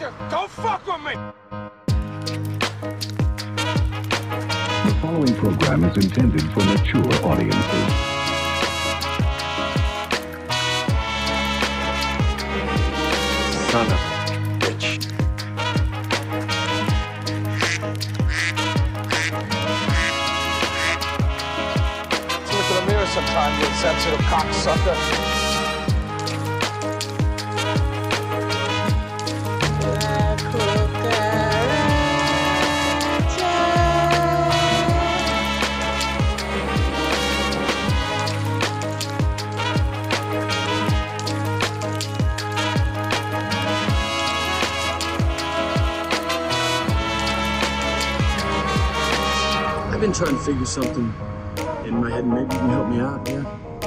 you! Don't fuck with me! The following program is intended for mature audiences. Son of a bitch. Look in the mirror sometime, you insensitive cocksucker. I've been trying to figure something in my head. Maybe you can help me out here.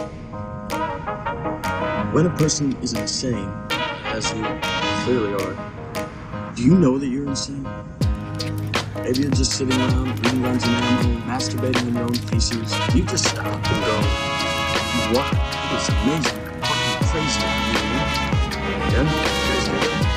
When a person is insane, as you clearly are, do you know that you're insane? Maybe you're just sitting around, reading guns and ammo, masturbating in your own feces. Do you just stop and go, what? It's amazing, fucking crazy out here, yeah? You guys get it?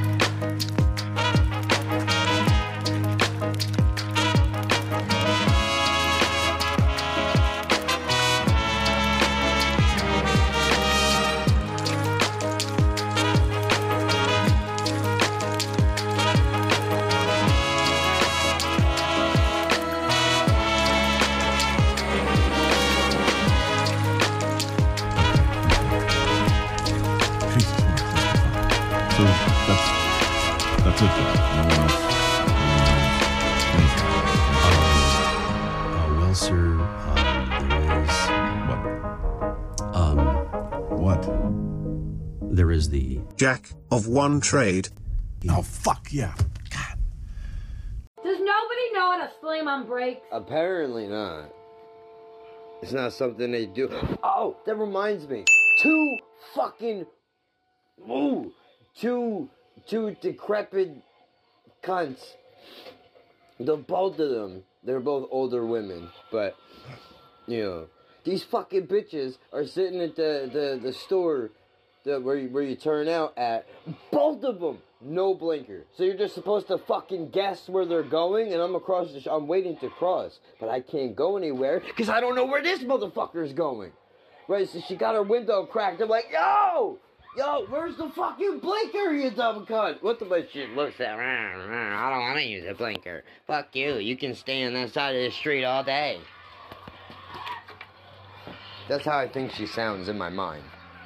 That's it. No one else. Well, sir, there is what? There is the Jack of one trade. Oh, fuck yeah. God. Does nobody know how to slam on brakes? Apparently not. It's not something they do. Oh, that reminds me. Two decrepit cunts. The both of them. They're both older women, but you know, these fucking bitches are sitting at the store where you turn out at. Both of them, no blinker. So you're just supposed to fucking guess where they're going, and I'm waiting to cross, but I can't go anywhere because I don't know where this motherfucker's going. Right? So she got her window cracked. I'm like, yo, where's the fucking blinker, you dumb cunt? What the fuck? She looks at, I don't want to use a blinker. Fuck you. You can stay on that side of the street all day. That's how I think she sounds in my mind.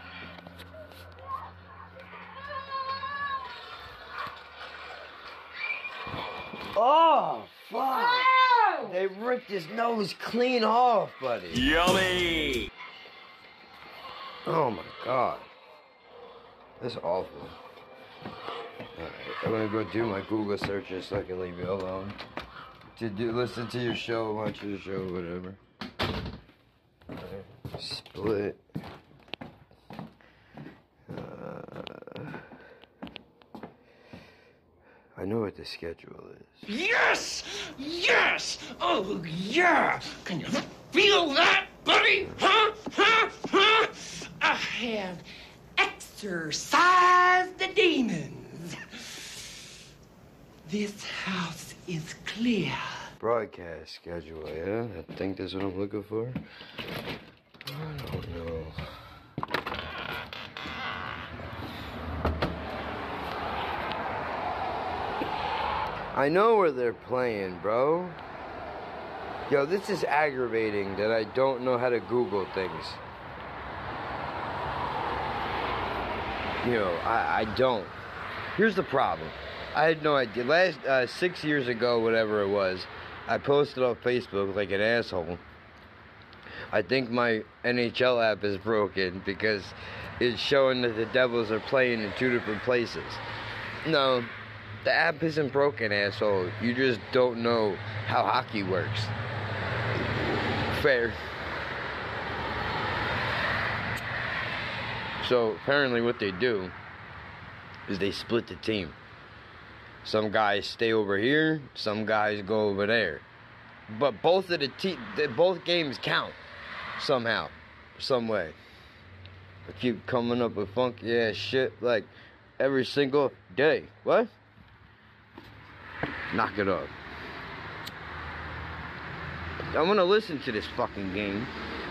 Oh, fuck. Oh! They ripped his nose clean off, buddy. Yummy! Oh, my God. That's awful. Alright, I'm gonna go do my Google searches so I can leave you alone. Listen to your show, watch your show, whatever. Alright, split. I know what the schedule is. Yes! Yes! Oh, yeah! Can you feel that, buddy? Huh? Huh? Huh? I have exorcised the demons. This house is clear. Broadcast schedule, yeah? I think that's what I'm looking for. I don't know. I know where they're playing, bro. Yo, this is aggravating that I don't know how to Google things. You know, I don't. Here's the problem. I had no idea. Last 6 years ago, whatever it was, I posted on Facebook like an asshole. I think my NHL app is broken because it's showing that the Devils are playing in two different places. No, the app isn't broken, asshole. You just don't know how hockey works. Fair. So apparently what they do is they split the team. Some guys stay over here, some guys go over there. But both of both games count somehow, some way. I keep coming up with funky ass shit like every single day. What? Knock it off. I want to listen to this fucking game.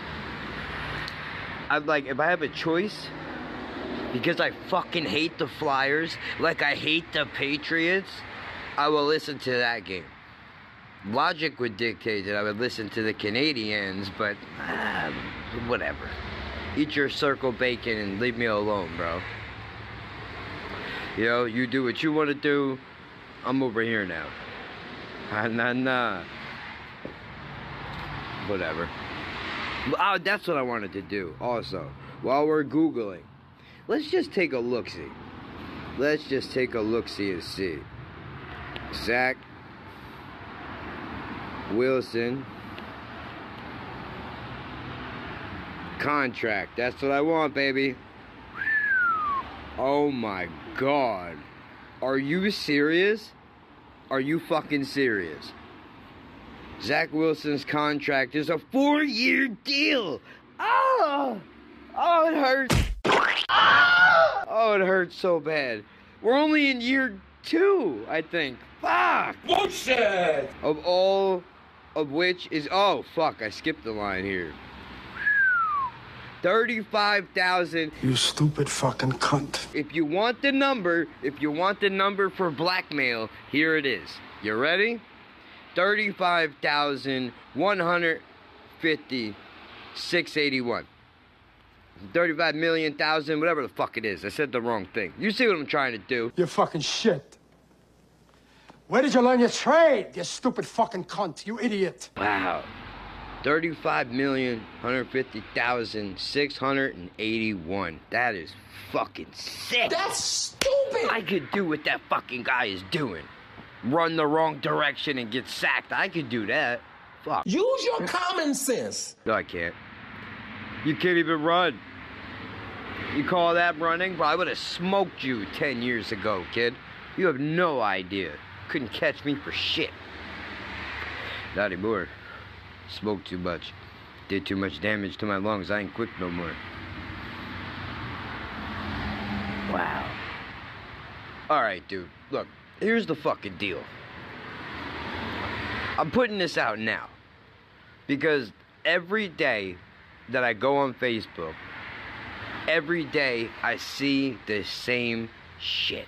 I'd like, if I have a choice, because I fucking hate the Flyers, like I hate the Patriots, I will listen to that game. Logic would dictate that I would listen to the Canadians, but whatever. Eat your circle bacon and leave me alone, bro. You know, you do what you want to do. I'm over here now. Nah. Whatever. Oh, that's what I wanted to do also. While we're Googling, let's just take a look-see. Let's just take a look-see and see. Zach Wilson contract. That's what I want, baby. Oh my God. Are you serious? Are you fucking serious? Zach Wilson's contract is a 4-year deal. Oh, it hurts. Oh, it hurts so bad. We're only in year 2, I think. Fuck. Bullshit! Of all of which is, oh, fuck, I skipped the line here. 35,000. You stupid fucking cunt. If you want the number for blackmail, here it is. You ready? 35,150,681. 35 million thousand, whatever the fuck it is. I said the wrong thing. You see what I'm trying to do? You fucking shit. Where did you learn your trade, you stupid fucking cunt, you idiot? Wow. 35,150,681. That is fucking sick. That's stupid! I could do what that fucking guy is doing. Run the wrong direction and get sacked. I could do that. Fuck. Use your common sense. No, I can't. You can't even run. You call that running? Bro, I would have smoked you 10 years ago, kid. You have no idea. Couldn't catch me for shit. Not anymore. Smoked too much. Did too much damage to my lungs. I ain't quick no more. Wow. Alright, dude. Look, here's the fucking deal. I'm putting this out now. Because every day that I go on Facebook, every day I see the same shit.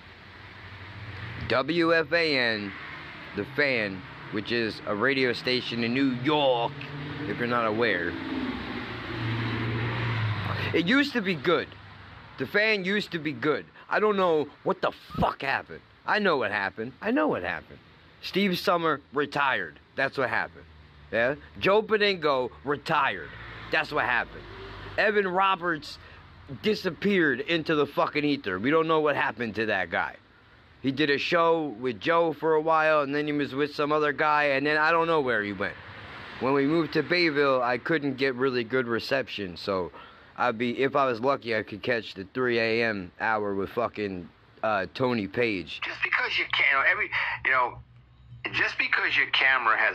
WFAN, The Fan, which is a radio station in New York, if you're not aware. It used to be good. The Fan used to be good. I don't know what the fuck happened. I know what happened. Steve Summer retired. That's what happened. Yeah? Joe Benigno retired. That's what happened. Evan Roberts disappeared into the fucking ether. We don't know what happened to that guy. He did a show with Joe for a while, and then he was with some other guy, and then I don't know where he went. When we moved to Bayville, I couldn't get really good reception, so if I was lucky, I could catch the 3 a.m. hour with fucking Tony Page. Just because you can't, just because your camera has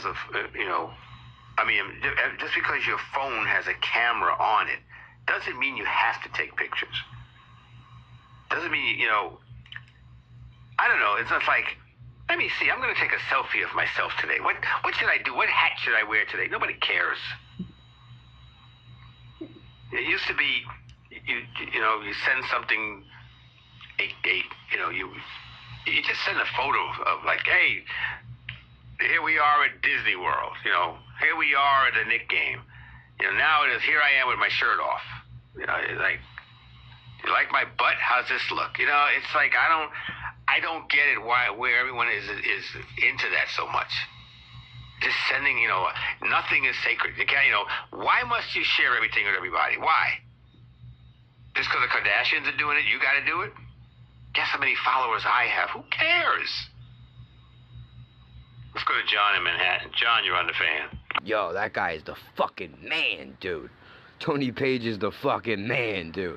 just because your phone has a camera on it, doesn't mean you have to take pictures. Doesn't mean, I don't know, it's just like, let me see, I'm going to take a selfie of myself today. What should I do? What hat should I wear today? Nobody cares. It used to be, you send something, you just send a photo of like, hey, here we are at Disney World, here we are at a Knick game. Now it is, here I am with my shirt off. It's like, you like my butt? How's this look? It's like, I don't get it where everyone is into that so much. Just sending, nothing is sacred. Why must you share everything with everybody? Why? Just because the Kardashians are doing it, you got to do it? Guess how many followers I have? Who cares? Let's go to John in Manhattan. John, you're on The Fan. Yo, that guy is the fucking man, dude. Tony Page is the fucking man, dude.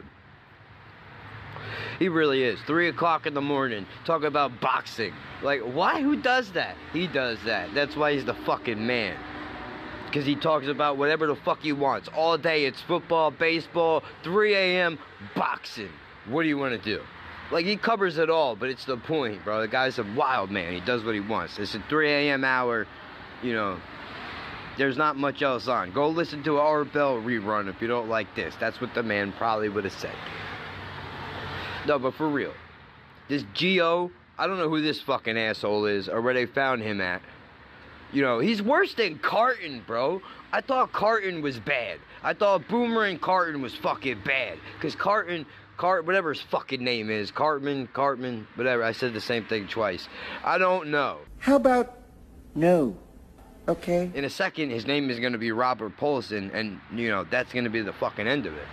He really is. 3 o'clock in the morning, talking about boxing. Like, why? Who does that? He does that. That's why he's the fucking man. Because he talks about whatever the fuck he wants. All day it's football, baseball, 3 a.m., boxing. What do you want to do? Like, he covers it all, but it's the point, bro. The guy's a wild man. He does what he wants. It's a 3 a.m. hour, you know. There's not much else on. Go listen to our Bell rerun if you don't like this. That's what the man probably would have said. No, but for real. This Gio, I don't know who this fucking asshole is or where they found him at. You know, he's worse than Carton, bro. I thought Carton was bad. I thought Boomer and Carton was fucking bad. Because Carton, whatever his fucking name is, Cartman, whatever. I said the same thing twice. I don't know. How about no? Okay. In a second, his name is going to be Robert Paulson, and, you know, that's going to be the fucking end of it.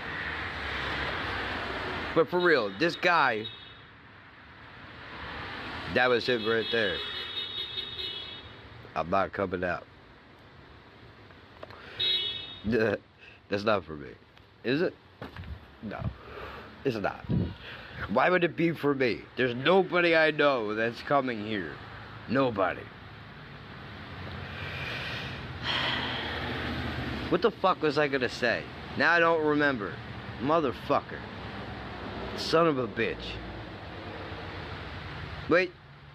But for real, this guy, that was it right there. I'm not coming out. That's not for me. Is it? No. It's not. Why would it be for me? There's nobody I know that's coming here. Nobody. What the fuck was I gonna say? Now I don't remember. Motherfucker. Son of a bitch. Wait.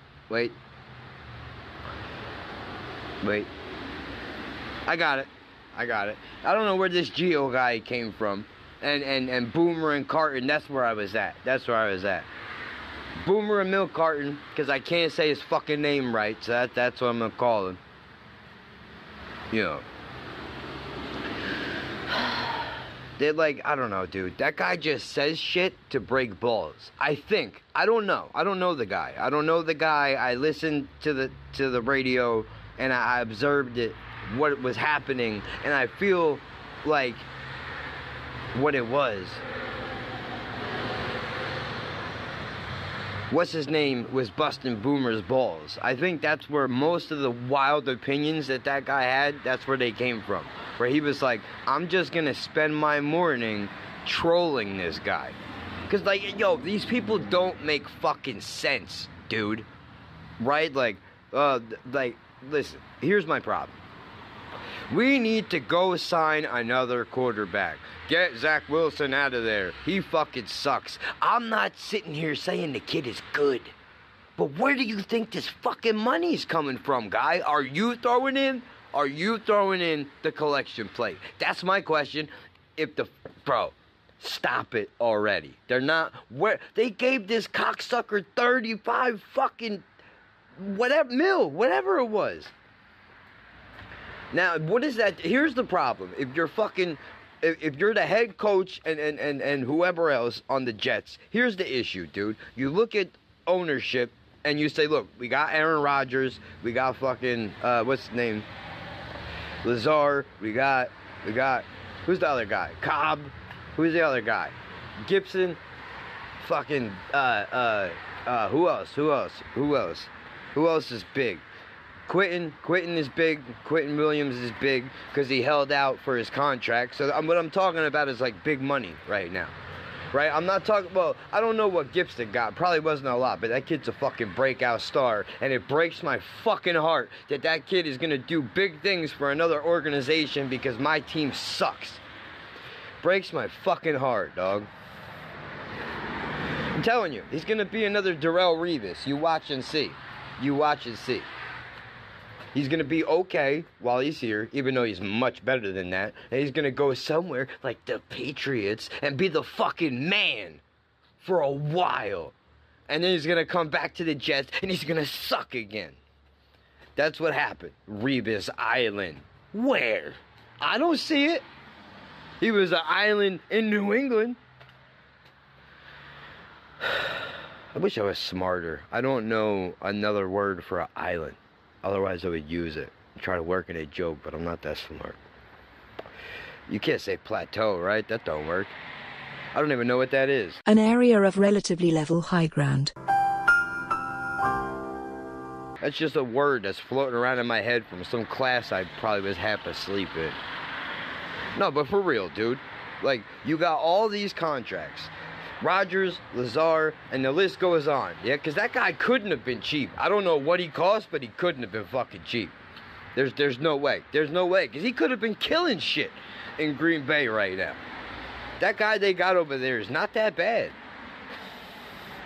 I got it. I don't know where this Geo guy came from. And Boomer and Carton, that's where I was at. Boomer and Milk Carton, because I can't say his fucking name right, so that's what I'm gonna call him. You know. They're like, I don't know, dude. That guy just says shit to break balls. I think. I don't know. I don't know the guy. I listened to the radio and I observed it, what was happening, and I feel like what it was. What's his name was busting Boomer's balls. I think that's where most of the wild opinions that guy had, that's where they came from. Where he was like, I'm just gonna spend my morning trolling this guy. Cause like, yo, these people don't make fucking sense, dude. Right? Like, listen, here's my problem. We need to go sign another quarterback. Get Zach Wilson out of there. He fucking sucks. I'm not sitting here saying the kid is good. But where do you think this fucking money's coming from, guy? Are you throwing in the collection plate? That's my question. Bro, stop it already. They're not, they gave this cocksucker 35 fucking, whatever it was. Now, what is that? Here's the problem. If you're the head coach and whoever else on the Jets, here's the issue, dude. You look at ownership and you say, look, we got Aaron Rodgers, we got fucking, what's his name? Lazar, we got, who's the other guy? Cobb, who's the other guy? Gibson, fucking, who else is big? Quentin is big. Quentin Williams is big because he held out for his contract. So what I'm talking about is like big money right now, right? I'm not talking, well, I don't know what Gibson got. Probably wasn't a lot, but that kid's a fucking breakout star. And it breaks my fucking heart that kid is going to do big things for another organization because my team sucks. Breaks my fucking heart, dog. I'm telling you, he's going to be another Darrelle Revis. You watch and see. He's going to be okay while he's here, even though he's much better than that. And he's going to go somewhere like the Patriots and be the fucking man for a while. And then he's going to come back to the Jets and he's going to suck again. That's what happened. Revis Island. Where? I don't see it. He was an island in New England. I wish I was smarter. I don't know another word for an island. Otherwise, I would use it. Try to work in a joke, but I'm not that smart. You can't say plateau, right? That don't work. I don't even know what that is. An area of relatively level high ground. That's just a word that's floating around in my head from some class I probably was half asleep in. No, but for real, dude. Like, you got all these contracts. Rodgers, Lazar, and the list goes on. Yeah, because that guy couldn't have been cheap. I don't know what he cost, but he couldn't have been fucking cheap. There's no way. There's no way. Because he could have been killing shit in Green Bay right now. That guy they got over there is not that bad.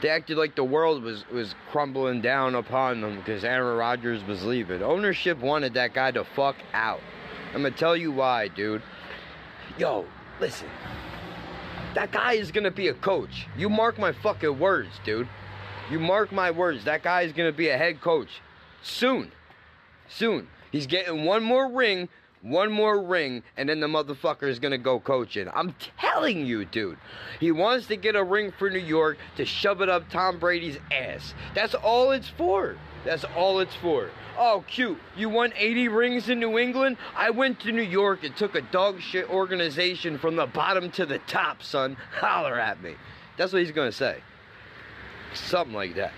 They acted like the world was crumbling down upon them because Aaron Rodgers was leaving. Ownership wanted that guy to fuck out. I'm going to tell you why, dude. Yo, listen. That guy is going to be a coach. You mark my fucking words, dude. You mark my words. That guy is going to be a head coach. Soon. Soon. He's getting one more ring, and then the motherfucker is going to go coaching. I'm telling you, dude. He wants to get a ring for New York to shove it up Tom Brady's ass. That's all it's for. That's all it's for. Oh, cute. You won 80 rings in New England? I went to New York and took a dog shit organization from the bottom to the top, son. Holler at me. That's what he's going to say. Something like that.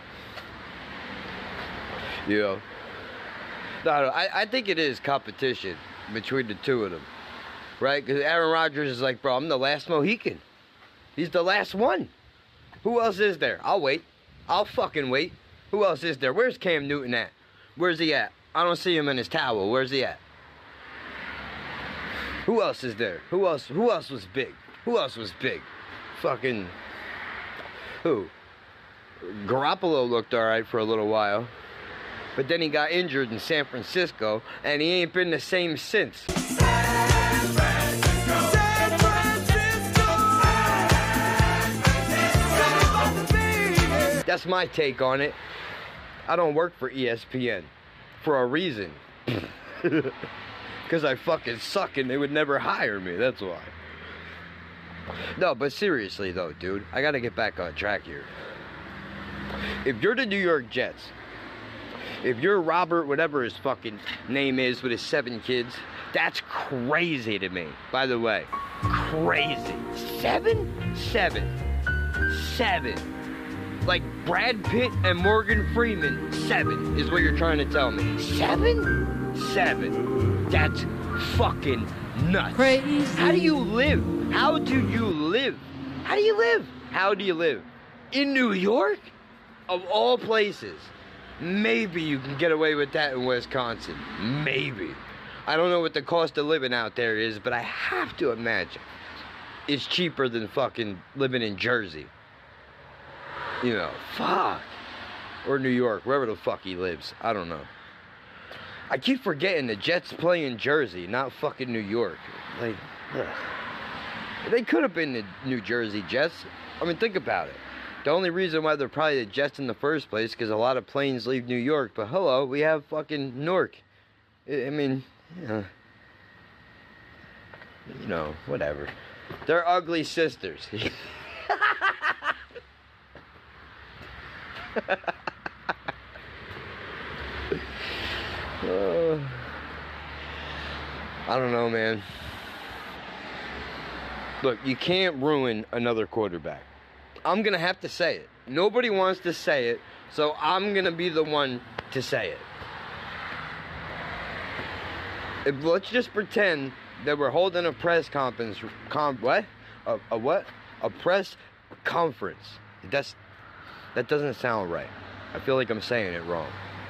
You know? No, I think it is competition between the two of them. Right? Because Aaron Rodgers is like, bro, I'm the last Mohican. He's the last one. Who else is there? I'll wait. I'll fucking wait. Who else is there? Where's Cam Newton at? Where's he at? I don't see him in his towel. Where's he at? Who else is there? Who else was big? Who else was big? Fucking... Who? Garoppolo looked alright for a little while. But then he got injured in San Francisco, and he ain't been the same since. San Francisco, San Francisco, San Francisco. That's my take on it. I don't work for ESPN for a reason. Because I fucking suck and they would never hire me, that's why. No, but seriously though, dude, I gotta get back on track here. If you're the New York Jets, if you're Robert, whatever his fucking name is with his 7 kids, that's crazy to me, by the way. Crazy. 7? 7. Like Brad Pitt and Morgan Freeman, 7 is what you're trying to tell me. 7? That's fucking nuts. Crazy. How do you live? How do you live? How do you live? How do you live? In New York? Of all places. Maybe you can get away with that in Wisconsin. Maybe. I don't know what the cost of living out there is, but I have to imagine it's cheaper than fucking living in Jersey. You know, fuck. Or New York, wherever the fuck he lives. I don't know. I keep forgetting the Jets play in Jersey, not fucking New York. Like, ugh. They could have been the New Jersey Jets. I mean, think about it. The only reason why they're probably the Jets in the first place because a lot of planes leave New York. But hello, we have fucking Newark. I mean, you know, whatever. They're ugly sisters. I don't know, man. Look, you can't ruin another quarterback. I'm going to have to say it. Nobody wants to say it, so I'm going to be the one to say it. Let's just pretend that we're holding a press conference. What? A what? A press conference. That doesn't sound right. I feel like I'm saying it wrong.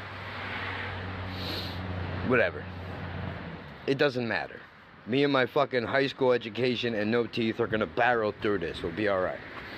Whatever. It doesn't matter. Me and my fucking high school education and no teeth are going to barrel through this. We'll be all right.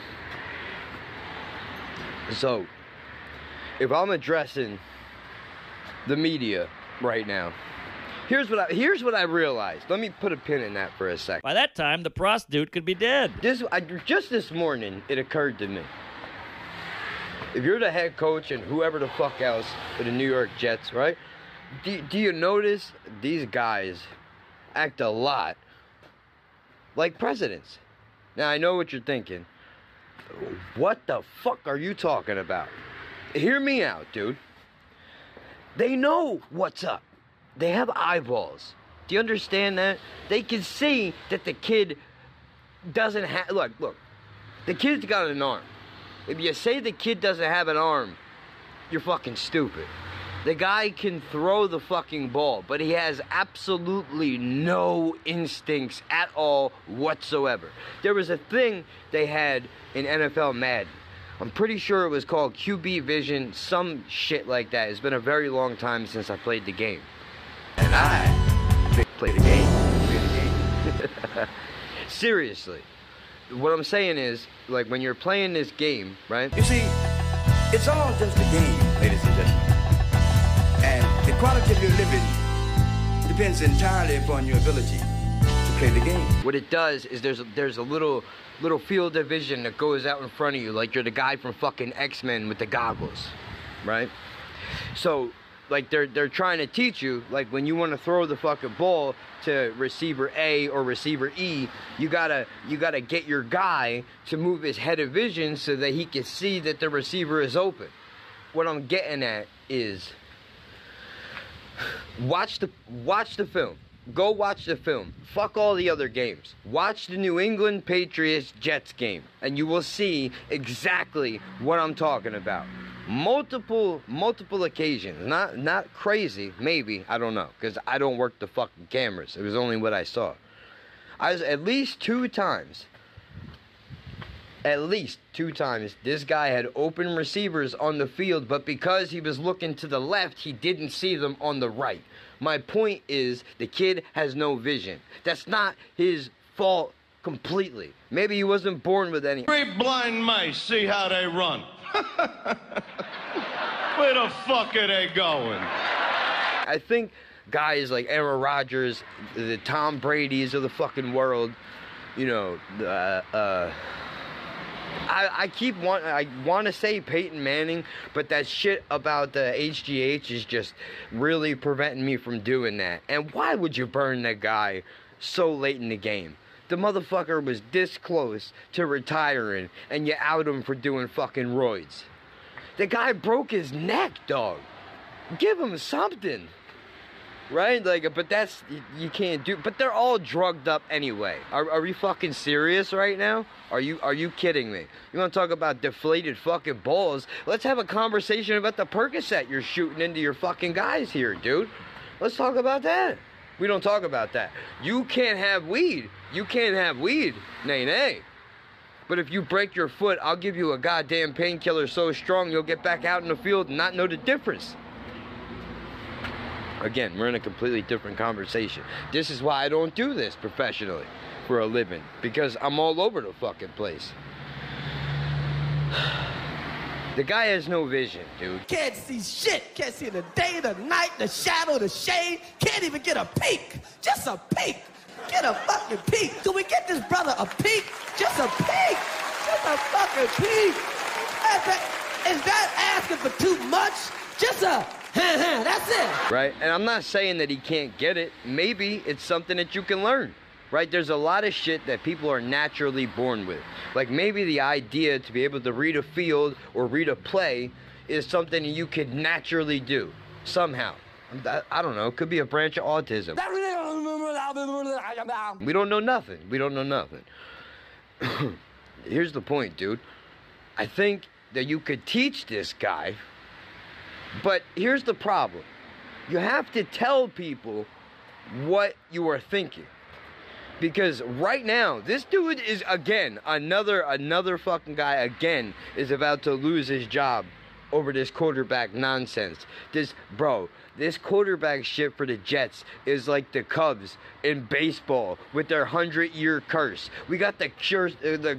So, if I'm addressing the media right now, here's what I realized. Let me put a pin in that for a second. By that time, the prostitute could be dead. Just this morning, it occurred to me. If you're the head coach and whoever the fuck else for the New York Jets, right? Do you notice these guys act a lot like presidents? Now, I know what you're thinking. What the fuck are you talking about? Hear me out, dude. They know what's up. They have eyeballs. Do you understand that? They can see that the kid doesn't have... Look. The kid's got an arm. If you say the kid doesn't have an arm, you're fucking stupid. The guy can throw the fucking ball, but he has absolutely no instincts at all whatsoever. There was a thing they had in NFL Madden. I'm pretty sure it was called QB Vision, some shit like that. It's been a very long time since I played the game. And I played the game. Seriously. What I'm saying is, like, when you're playing this game, right? You see... It's all just a game, ladies and gentlemen. And the quality of your living depends entirely upon your ability to play the game. What it does is there's a little field of vision that goes out in front of you, like you're the guy from fucking X-Men with the goggles, right? So, like they're trying to teach you, like when you want to throw the fucking ball to receiver A or receiver E, you gotta get your guy to move his head of vision so that he can see that the receiver is open. What I'm getting at is watch the film. Go watch the film. Fuck all the other games. Watch the New England Patriots Jets game, and you will see exactly what I'm talking about. Multiple occasions. Not crazy, maybe, I don't know, because I don't work the fucking cameras. It was only what I saw. I was at least two times, this guy had open receivers on the field, but because he was looking to the left, he didn't see them on the right. My point is, the kid has no vision. That's not his fault completely. Maybe he wasn't born with any. 3 blind mice, see how they run. Where the fuck are they going? I think guys like Aaron Rodgers, the Tom Brady's of the fucking world, you know, I want to say Peyton Manning, but that shit about the HGH is just really preventing me from doing that. And why would you burn that guy so late in the game? The motherfucker was this close to retiring, and you out him for doing fucking roids. The guy broke his neck, dog. Give him something. Right? Like, but that's, you can't do, but they're all drugged up anyway. Are we fucking serious right now? Are you kidding me? You want to talk about deflated fucking balls? Let's have a conversation about the Percocet you're shooting into your fucking guys here, dude. Let's talk about that. We don't talk about that. You can't have weed. You can't have weed. Nay. But if you break your foot, I'll give you a goddamn painkiller so strong you'll get back out in the field and not know the difference. Again, we're in a completely different conversation. This is why I don't do this professionally for a living, because I'm all over the fucking place. The guy has no vision, dude. Can't see shit. Can't see the day, the night, the shadow, the shade. Can't even get a peek. Just a peek. Get a fucking peek. Do we get this brother a peek? Just a peek. Just a fucking peek. Is that asking for too much? Just a that's it. Right? And I'm not saying that he can't get it. Maybe it's something that you can learn. Right? There's a lot of shit that people are naturally born with. Like maybe the idea to be able to read a field or read a play is something you could naturally do. Somehow. I don't know. It could be a branch of autism. We don't know nothing. We don't know nothing. Here's the point, dude. I think that you could teach this guy. But here's the problem. You have to tell people what you are thinking. Because right now, this dude is, again, another fucking guy, again, is about to lose his job over this quarterback nonsense. This quarterback shit for the Jets is like the Cubs in baseball with their 100-year curse. We got the curse of the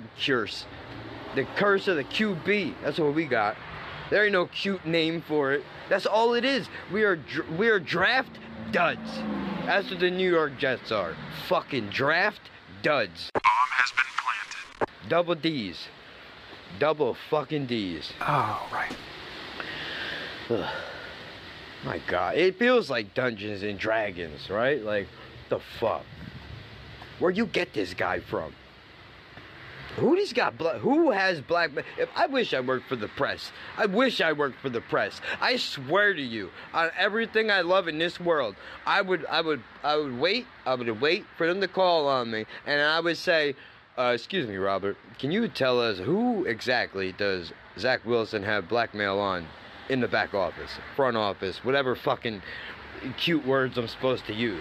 QB. That's what we got. There ain't no cute name for it. That's all it is. We are draft duds. That's what the New York Jets are. Fucking draft duds. Bomb has been planted. Double D's. Double fucking D's. Oh, right. Ugh. My God. It feels like Dungeons and Dragons, right? Like, the fuck? Where'd you get this guy from? Who has black? I wish I worked for the press. I wish I worked for the press. I swear to you, on everything I love in this world, I would wait for them to call on me, and I would say, excuse me, Robert, can you tell us who exactly does Zach Wilson have blackmail on in the back office, front office, whatever fucking cute words I'm supposed to use?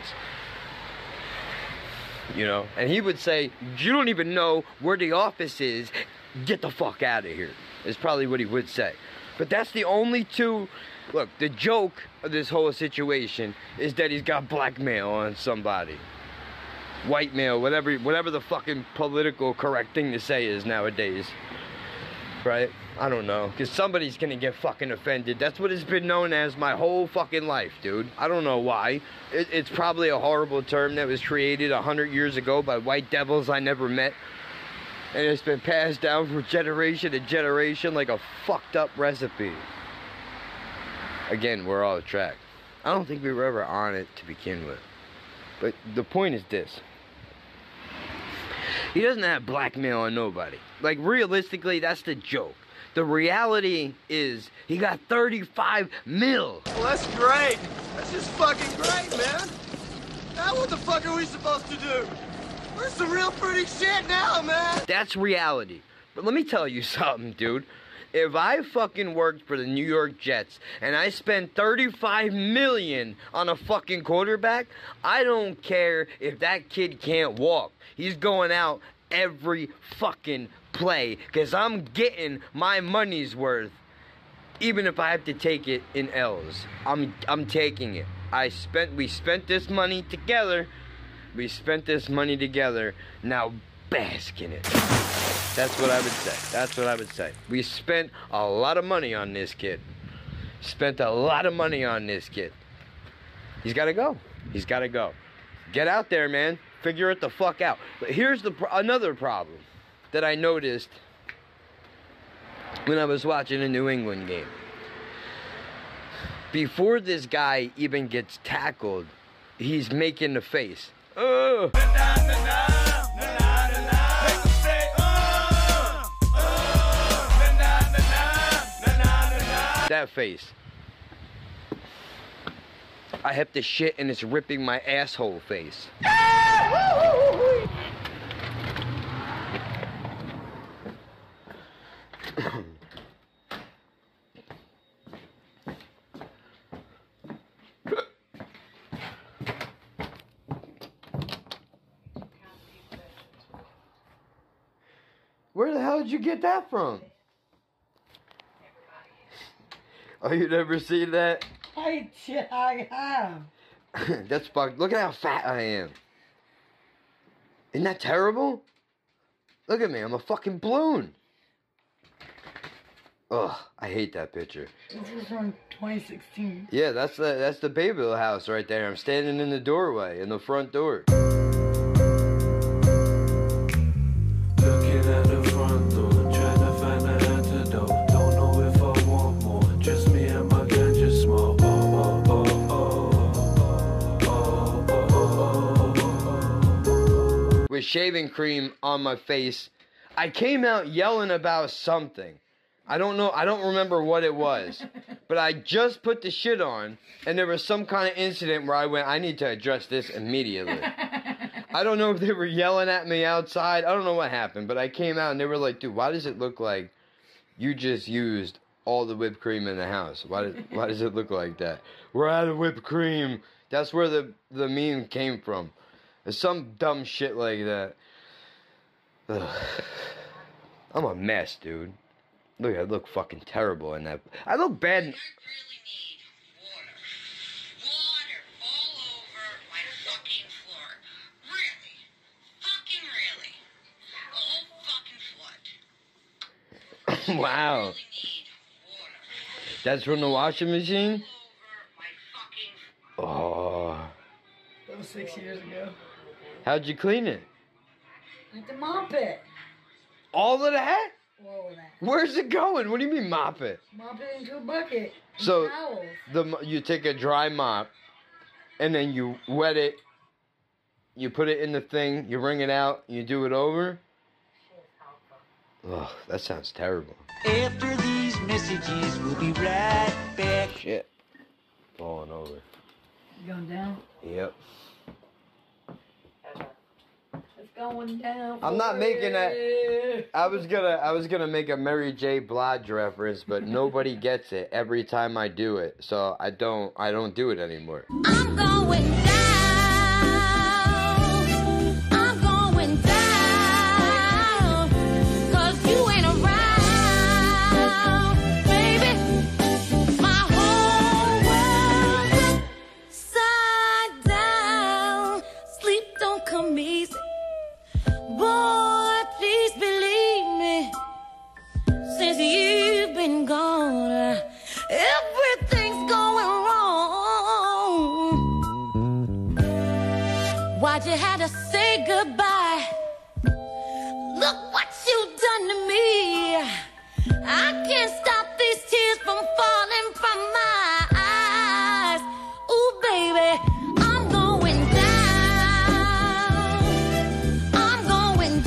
You know, and he would say, you don't even know where the office is, get the fuck out of here, is probably what he would say. But that's the only two. Look, the joke of this whole situation is that he's got blackmail on somebody. White male, whatever the fucking political correct thing to say is nowadays. right? I don't know, because somebody's gonna get fucking offended. That's what it's been known as my whole fucking life, dude. I don't know why. It's probably a horrible term that was created 100 years ago by white devils I never met. And it's been passed down from generation to generation like a fucked up recipe. Again, we're all tracked. I don't think we were ever on it to begin with. But the point is this. He doesn't have blackmail on nobody. Like, realistically, that's the joke. The reality is he got 35 mil. Well, that's great. That's just fucking great, man. Now what the fuck are we supposed to do? Where's the real pretty shit now, man? That's reality. But let me tell you something, dude. If I fucking worked for the New York Jets and I spent $35 million on a fucking quarterback, I don't care if that kid can't walk. He's going out every fucking play because I'm getting my money's worth. Even if I have to take it in L's, I'm taking it. We spent this money together. We spent this money together. Now bask in it. That's what I would say. That's what I would say. We spent a lot of money on this kid. Spent a lot of money on this kid. He's got to go. He's got to go. Get out there, man. Figure it the fuck out. But here's another problem that I noticed when I was watching a New England game. Before this guy even gets tackled, he's making the face. That face. I have to shit and it's ripping my asshole face. Where the hell did you get that from? Oh, you never seen that? I have. That's fucked. Look at how fat I am. Isn't that terrible? Look at me. I'm a fucking balloon. Ugh, I hate that picture. This was from 2016. Yeah, that's the Bayville house right there. I'm standing in the doorway, in the front door. Looking at the front door, trying to find an antidote. Don't know if I want more. Just me and my ganja smoke. With shaving cream on my face, I came out yelling about something. I don't know, I don't remember what it was. But I just put the shit on, and there was some kind of incident where I went, I need to address this immediately. I don't know if they were yelling at me outside. I don't know what happened, but I came out and they were like, dude, why does it look like you just used all the whipped cream in the house? Why does it look like that? We're out of whipped cream. That's where the meme came from. It's some dumb shit like that. Ugh. I'm a mess, dude. Look, I look fucking terrible in that. I look bad. I really need water. Water all over my fucking floor. Really. Fucking really. The whole fucking flood. Wow. I really need water. That's from the washing machine? Over my fucking Oh. That was 6 years ago. How'd you clean it? I had to mop it. All of that? All of that. Where's it going? What do you mean mop it? Mop it into a bucket. So Towels. you take a dry mop and then you wet it. You put it in the thing. You wring it out. You do it over. Ugh, that sounds terrible. After these messages, we'll be right back. Shit. Falling over. You going down? Yep. It's going down. I'm not making that. I was gonna make a Mary J. Blige reference, but nobody gets it every time I do it, so I don't do it anymore. I'm going down. I'm going down. 'Cause you ain't around, baby. My whole world upside down. Sleep don't come easy. Boy, please believe me. Since Why'd you have to say goodbye? Look what you done to me. I can't stop these tears from falling from my eyes. Ooh, baby, I'm going down. I'm going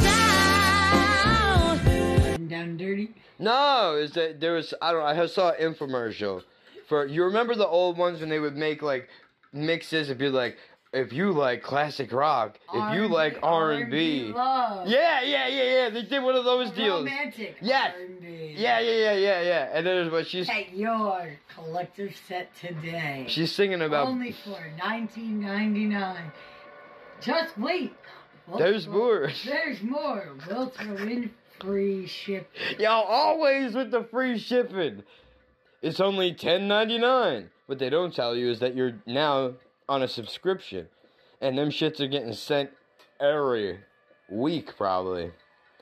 down. Down dirty? No, is that there was I saw an infomercial for, you remember the old ones when they would make like mixes? It'd be like, if you like classic rock, if you like R&B. Love. Yeah. They did one of those deals. Romantic Yes. R&B. Yeah. And there's what she's. At your collector's set today. She's singing about. Only for $19.99. Just wait. There's more. There's more. We'll throw in free shipping. Y'all always with the free shipping. It's only $10.99. What they don't tell you is that you're now on a subscription, and them shits are getting sent every week probably.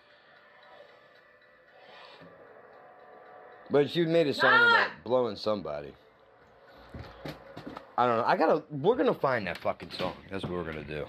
But you made a song about blowing somebody. I don't know. We're gonna find that fucking song. That's what we're gonna do.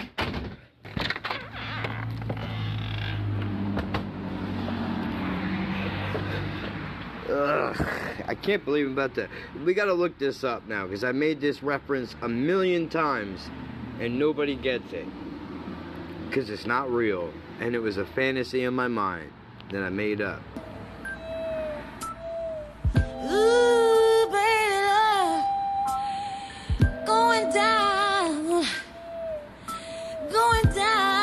Ugh, I can't believe about that. We gotta look this up now, because I made this reference 1,000,000 times and nobody gets it. Because it's not real, and it was a fantasy in my mind that I made up. Ooh, baby, going down, going down.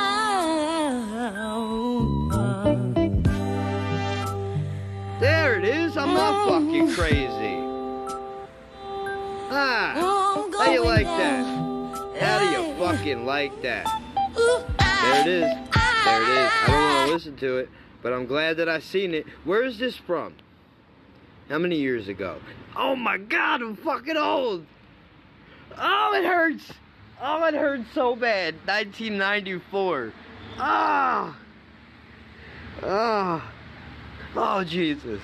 There it is. I'm not fucking crazy. Ah, how you like that? How do you fucking like that? There it is. There it is. I don't want to listen to it, but I'm glad that I seen it. Where is this from? How many years ago? Oh my God, I'm fucking old. Oh, it hurts. Oh, it hurts so bad. 1994. Ah. Ah. Oh, Jesus.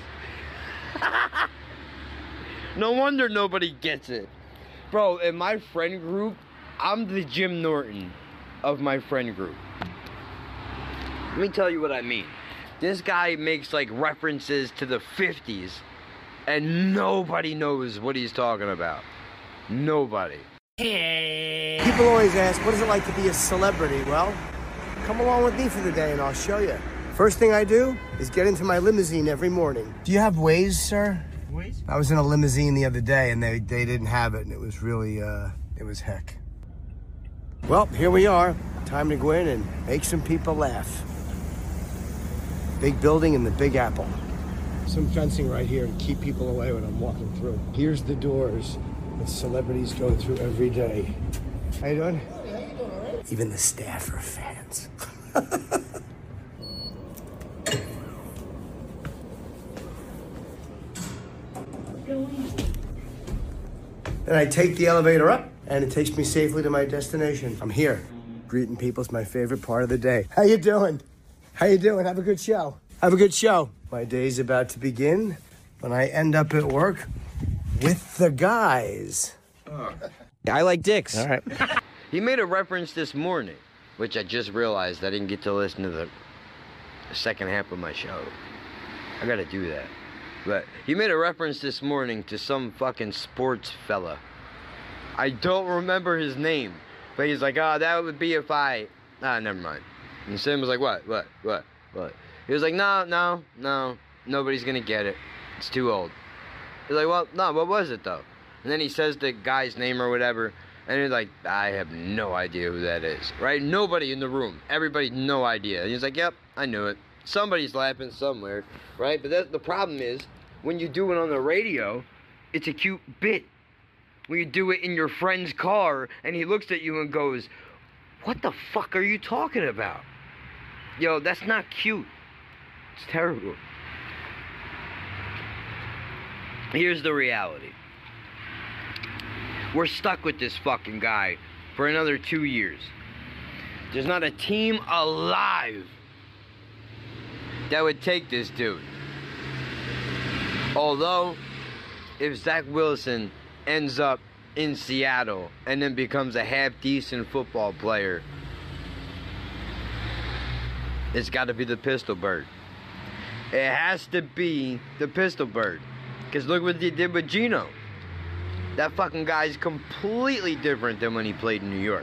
No wonder nobody gets it. Bro, in my friend group, I'm the Jim Norton of my friend group. Let me tell you what I mean. This guy makes like references to the 50s, and nobody knows what he's talking about. Nobody. People always ask, what is it like to be a celebrity? Well, come along with me for the day and I'll show you. First thing I do is get into my limousine every morning. Do you have Waze, sir? Waze? I was in a limousine the other day and they didn't have it, and it was really, it was heck. Well, here we are. Time to go in and make some people laugh. Big building in the Big Apple. Some fencing right here to keep people away when I'm walking through. Here's the doors that celebrities go through every day. How you doing? Yeah, how you doing, all right? Even the staff are fans. Then I take the elevator up, and it takes me safely to my destination. I'm here. Greeting people's my favorite part of the day. How you doing? How you doing? Have a good show. Have a good show. My day's about to begin when I end up at work with the guys. I like dicks. All right. He made a reference this morning, which I just realized I didn't get to listen to the second half of my show. I gotta do that. But he made a reference this morning to some fucking sports fella. I don't remember his name, but he's like, oh, that would be if I... Ah, never mind. And Sam was like, what? He was like, no, nobody's gonna get it. It's too old. He's like, well, no, what was it though? And then he says the guy's name or whatever, and he's like, I have no idea who that is, right? Nobody in the room. Everybody, no idea. And he's like, yep, I knew it. Somebody's laughing somewhere, right? But the problem is, when you do it on the radio, it's a cute bit. When you do it in your friend's car, and he looks at you and goes, what the fuck are you talking about? Yo, that's not cute. It's terrible. Here's the reality. We're stuck with this fucking guy for another 2 years. There's not a team alive that would take this dude. Although, if Zach Wilson ends up in Seattle and then becomes a half-decent football player, It's got to be the pistol bird. It has to be the pistol bird. Because look what they did with Gino. That fucking guy's completely different than when he played in New York.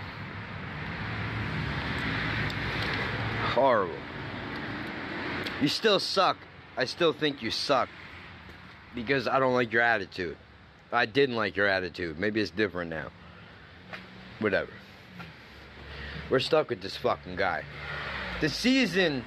Horrible. You still suck. I still think you suck. Because I don't like your attitude. I didn't like your attitude. Maybe it's different now. Whatever. We're stuck with this fucking guy. The season...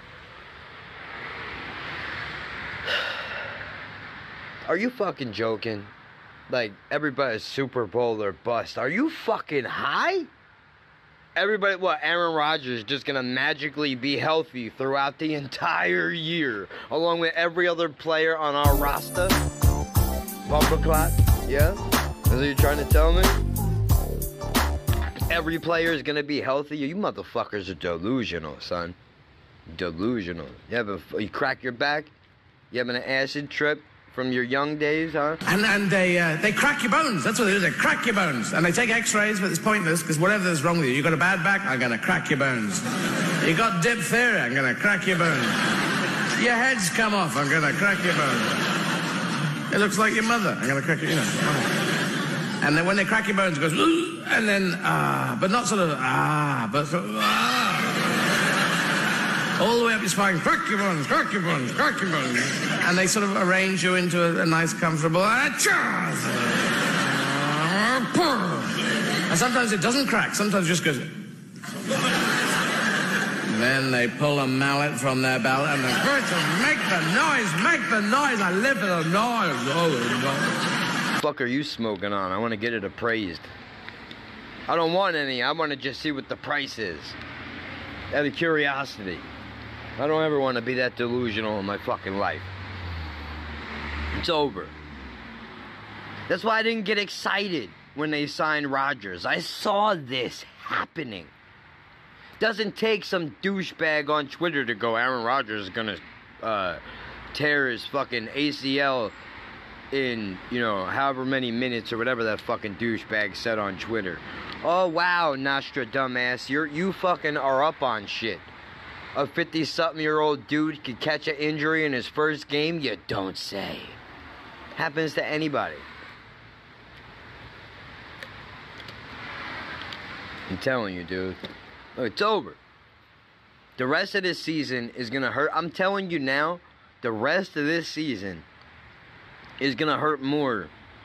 Are you fucking joking? Like, everybody's Super Bowl or bust. Are you fucking high? Everybody, what, Aaron Rodgers just gonna magically be healthy throughout the entire year, along with every other player on our roster? Bumperclot? Yeah? That's what you're trying to tell me? Every player is gonna be healthy? You motherfuckers are delusional, son. Delusional. You crack your back? You having an acid trip from your young days, huh? And they crack your bones. That's what they do. They crack your bones. And they take x-rays, but it's pointless, because whatever's wrong with you, you got a bad back, I'm going to crack your bones. You got diphtheria, I'm going to crack your bones. Your head's come off, I'm going to crack your bones. It looks like your mother, I'm going to crack your, And then when they crack your bones, it goes, ooh, and then, but not sort of, but sort of, all the way up your spine, crack your bones, crack your bones, crack your bones. And they sort of arrange you into a nice, comfortable... And sometimes it doesn't crack, sometimes it just goes... Then they pull a mallet from their belt and they make the noise, I live for the noise. What the fuck are you smoking on? I want to get it appraised. I don't want any, I want to just see what the price is. Out of curiosity. I don't ever want to be that delusional in my fucking life. It's over. That's why I didn't get excited when they signed Rodgers. I saw this happening. Doesn't take some douchebag on Twitter to go, Aaron Rodgers is gonna tear his fucking ACL in, however many minutes or whatever that fucking douchebag said on Twitter. Oh wow, Nostradamus, you fucking are up on shit. A 50-something-year-old dude could catch an injury in his first game? You don't say. Happens to anybody. I'm telling you, dude. Look, it's over. The rest of this season is going to hurt. I'm telling you now, the rest of this season is going to hurt more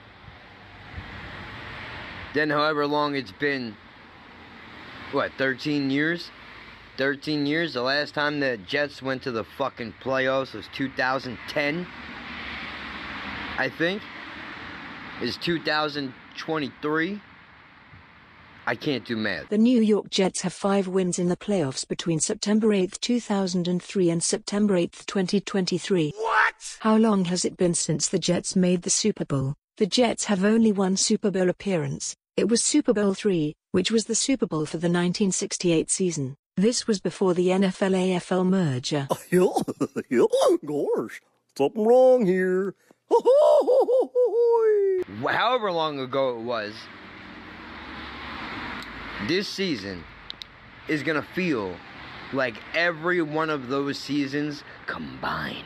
than however long it's been. What, 13 years? 13 years. The last time the Jets went to the fucking playoffs was 2010. I think. Is 2023. I can't do math. The New York Jets have 5 wins in the playoffs between September 8, 2003 and September 8, 2023. What? How long has it been since the Jets made the Super Bowl? The Jets have only one Super Bowl appearance. It was Super Bowl III, which was the Super Bowl for the 1968 season. This was before the NFL-AFL merger. Gosh, something wrong here. However long ago it was, this season is going to feel like every one of those seasons combined.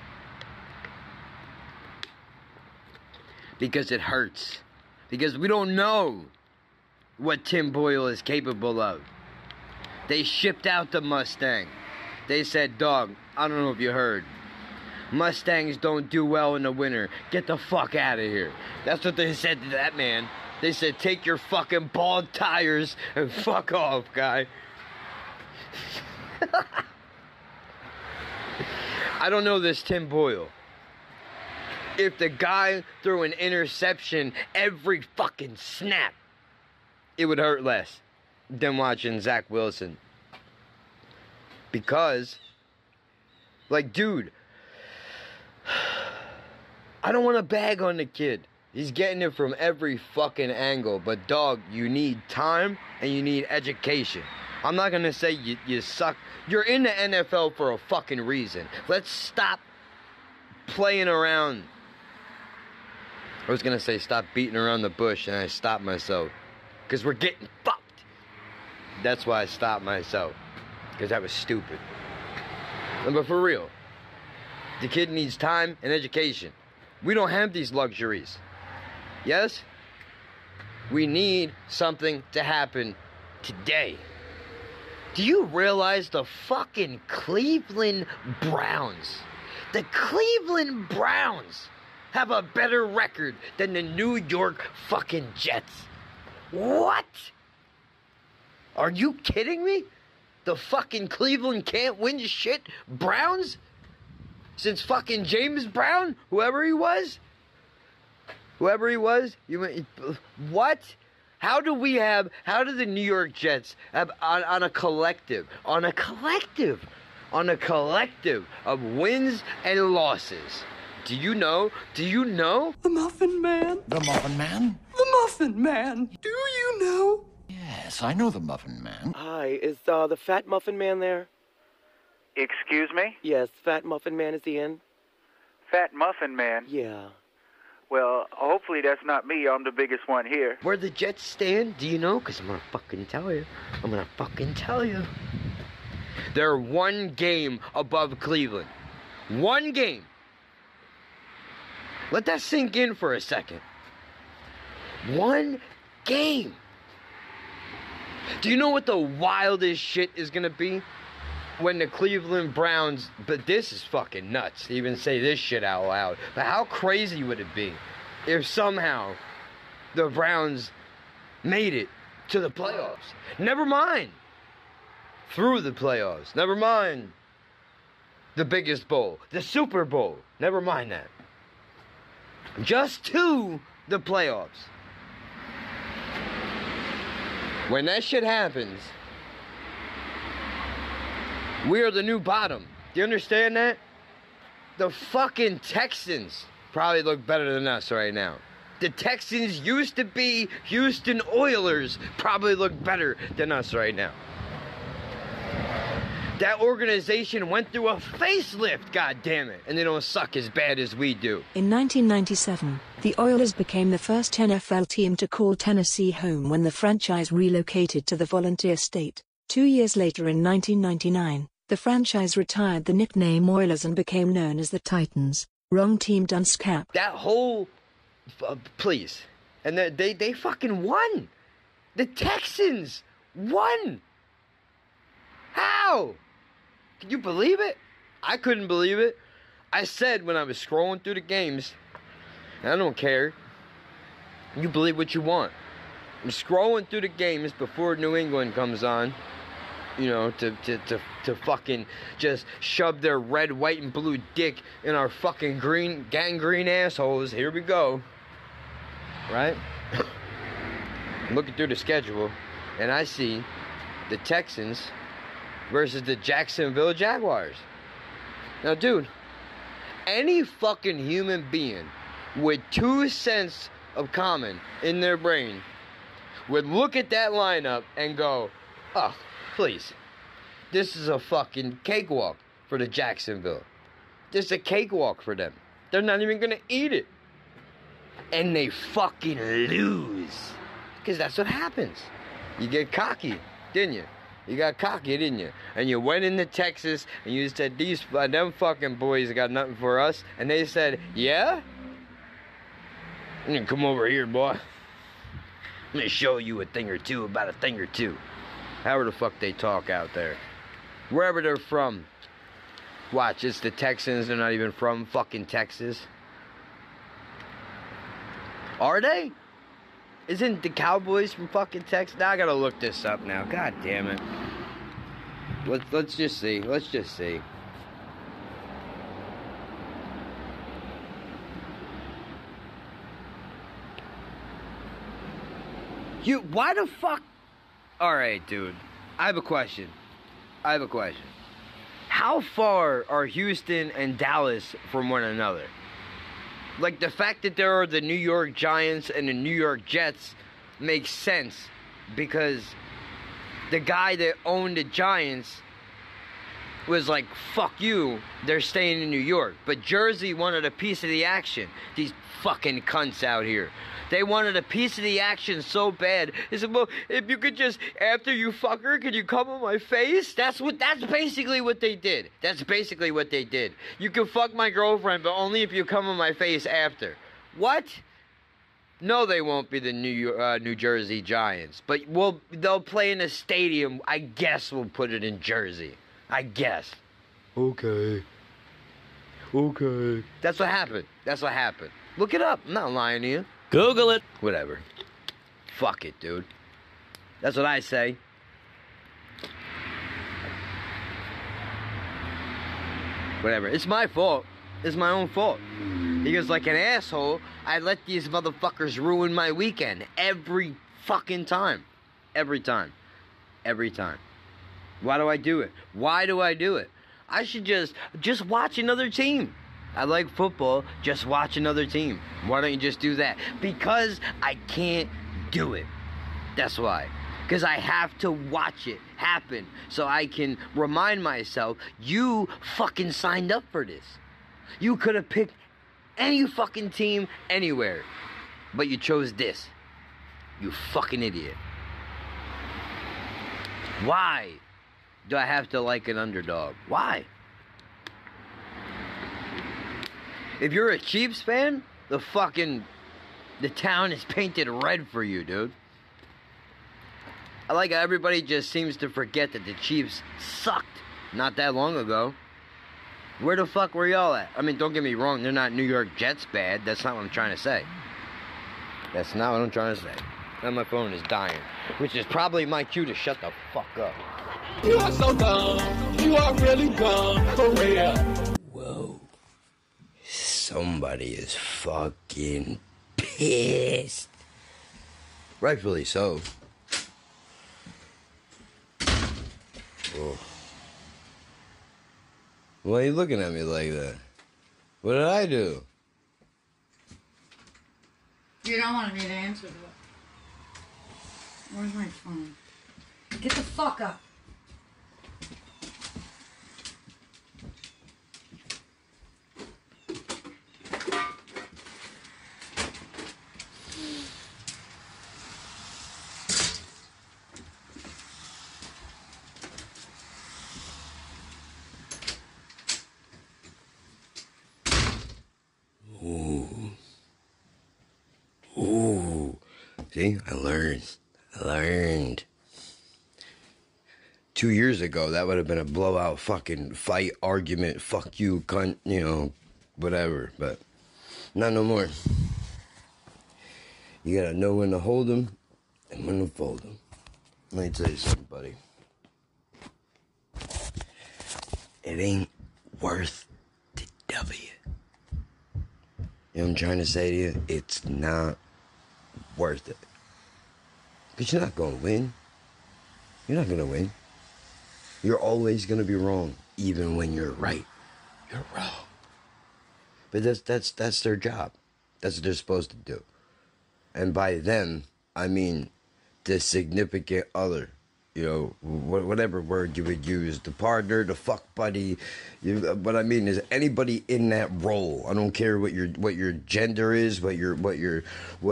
Because it hurts. Because we don't know what Tim Boyle is capable of. They shipped out the Mustang. They said, dog, I don't know if you heard. Mustangs don't do well in the winter. Get the fuck out of here. That's what they said to that man. They said, take your fucking bald tires and fuck off, guy. I don't know this Tim Boyle. If the guy threw an interception every fucking snap, it would hurt less than watching Zach Wilson. Because, like, dude, I don't want to bag on the kid. He's getting it from every fucking angle. But, dog, you need time and you need education. I'm not going to say you suck. You're in the NFL for a fucking reason. Let's stop playing around. I was going to say stop beating around the bush, and I stopped myself. Because we're getting fucked. That's why I stopped myself. Because that was stupid. But for real, the kid needs time and education. We don't have these luxuries. Yes? We need something to happen today. Do you realize the fucking Cleveland Browns? The Cleveland Browns have a better record than the New York fucking Jets. What? Are you kidding me? The fucking Cleveland can't win shit Browns? Since fucking James Brown? Whoever he was? What? How do the New York Jets have on a collective of wins and losses? Do you know? The Muffin Man. The Muffin Man? The Muffin Man. Do you know? Yes, I know the Muffin Man. Hi, is the Fat Muffin Man there? Excuse me? Yes, Fat Muffin Man, is he in? Fat Muffin Man? Yeah. Well, hopefully that's not me. I'm the biggest one here. Where the Jets stand, do you know? Because I'm going to fucking tell you. They're one game above Cleveland. One game. Let that sink in for a second. One game. Do you know what the wildest shit is going to be? When the Cleveland Browns, but this is fucking nuts to even say this shit out loud. But how crazy would it be if somehow the Browns made it to the playoffs? Never mind through the playoffs. Never mind the biggest bowl, the Super Bowl. Never mind that. Just to the playoffs. When that shit happens, we are the new bottom. Do you understand that? The fucking Texans probably look better than us right now. The Texans used to be Houston Oilers, probably look better than us right now. That organization went through a facelift, goddammit, and they don't suck as bad as we do. In 1997, the Oilers became the first NFL team to call Tennessee home when the franchise relocated to the Volunteer State. 2 years later in 1999, the franchise retired the nickname Oilers and became known as the Titans. Wrong team, dunce cap. That whole... please. And they fucking won. The Texans won. How? Can you believe it? I couldn't believe it. I said when I was scrolling through the games, and I don't care. You believe what you want. I'm scrolling through the games before New England comes on. You know, to fucking just shove their red, white, and blue dick in our fucking gangrene assholes. Here we go. Right? I'm looking through the schedule, and I see the Texans versus the Jacksonville Jaguars. Now, dude, any fucking human being with 2 cents of common in their brain would look at that lineup and go, oh, please, this is a fucking cakewalk for the Jacksonville. This is a cakewalk for them. They're not even gonna eat it. And they fucking lose. Because that's what happens. You get cocky, didn't you? You got cocky, didn't you? And you went into Texas and you said, them fucking boys got nothing for us. And they said, yeah? Come over here, boy. I'm gonna show you a thing or two about a thing or two. However the fuck they talk out there. Wherever they're from. Watch, it's the Texans. They're not even from fucking Texas. Are they? Isn't the Cowboys from fucking Texas? Now I gotta look this up now. God damn it. Let's just see. Let's just see. Why the fuck? Alright, dude. I have a question. How far are Houston and Dallas from one another? Like, the fact that there are the New York Giants and the New York Jets makes sense because the guy that owned the Giants was like, fuck you, they're staying in New York. But Jersey wanted a piece of the action. These fucking cunts out here. They wanted a piece of the action so bad. They said, well, if you could just, after you fuck her, could you come on my face? That's basically what they did. That's basically what they did. You can fuck my girlfriend, but only if you come on my face after. What? No, they won't be the New Jersey Giants. But they'll play in a stadium. I guess we'll put it in Jersey. I guess. Okay. That's what happened. Look it up. I'm not lying to you. Google it. Whatever. Fuck it, dude. That's what I say. Whatever. It's my fault. It's my own fault. Because like an asshole, I let these motherfuckers ruin my weekend. Every fucking time. Every time. Why do I do it? I should just watch another team. I like football, just watch another team. Why don't you just do that? Because I can't do it. That's why. Because I have to watch it happen so I can remind myself, you fucking signed up for this. You could have picked any fucking team anywhere, but you chose this. You fucking idiot. Why do I have to like an underdog? Why? If you're a Chiefs fan, the town is painted red for you, dude. I like how everybody just seems to forget that the Chiefs sucked not that long ago. Where the fuck were y'all at? I mean, don't get me wrong, they're not New York Jets bad. That's not what I'm trying to say. And my phone is dying, which is probably my cue to shut the fuck up. You are so dumb. You are really dumb, for real. Whoa. Somebody is fucking pissed. Rightfully so. Oh. Why are you looking at me like that? What did I do? You don't want me to answer that. Where's my phone? Get the fuck up. Ooh. See, I learned. 2 years ago, that would have been a blowout fucking fight, argument, fuck you, cunt, whatever. But not no more. You gotta know when to hold them and when to fold them. Let me tell you something, buddy. It ain't worth the W. You know what I'm trying to say to you? It's not worth it. Because you're not going to win. You're not going to win. You're always going to be wrong, even when you're right. You're wrong. But that's their job. That's what they're supposed to do. And by them, I mean the significant other. Whatever word you would use, the partner, the fuck buddy. What I mean is anybody in that role. I don't care what your gender is, what your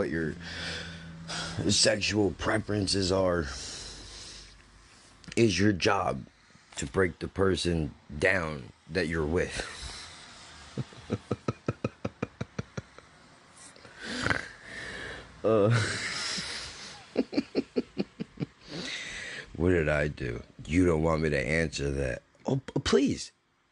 sexual preferences are. Is your job to break the person down that you're with. What did I do? You don't want me to answer that. Oh, please.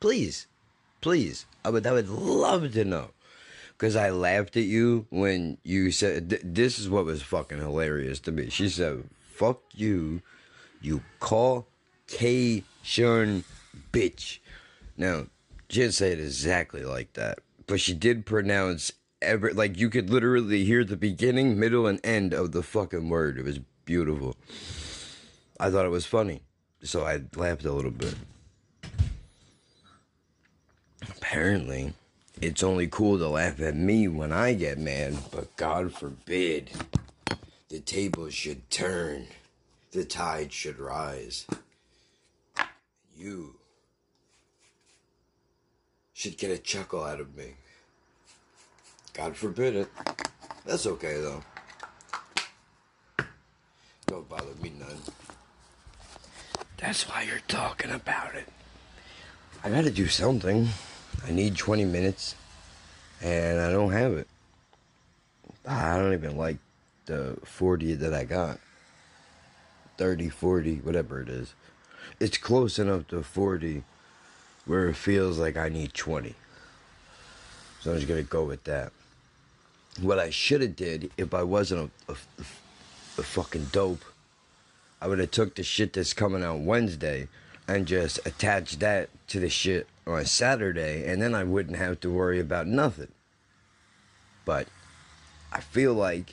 I would love to know. Because I laughed at you when you said, this is what was fucking hilarious to me. She said, fuck you, you Caucasian bitch. Now, she didn't say it exactly like that. But she did pronounce like you could literally hear the beginning, middle, and end of the fucking word. It was beautiful. I thought it was funny, so I laughed a little bit. Apparently, it's only cool to laugh at me when I get mad, but God forbid the tables should turn, the tide should rise. You should get a chuckle out of me. God forbid it. That's okay, though. Don't bother me none. That's why you're talking about it. I gotta do something. I need 20 minutes, and I don't have it. I don't even like the 40 that I got. 30, 40, whatever it is. It's close enough to 40 where it feels like I need 20. So I'm just gonna go with that. What I should have did, if I wasn't a fucking dope, I would have took the shit that's coming out Wednesday and just attached that to the shit on Saturday, and then I wouldn't have to worry about nothing. But I feel like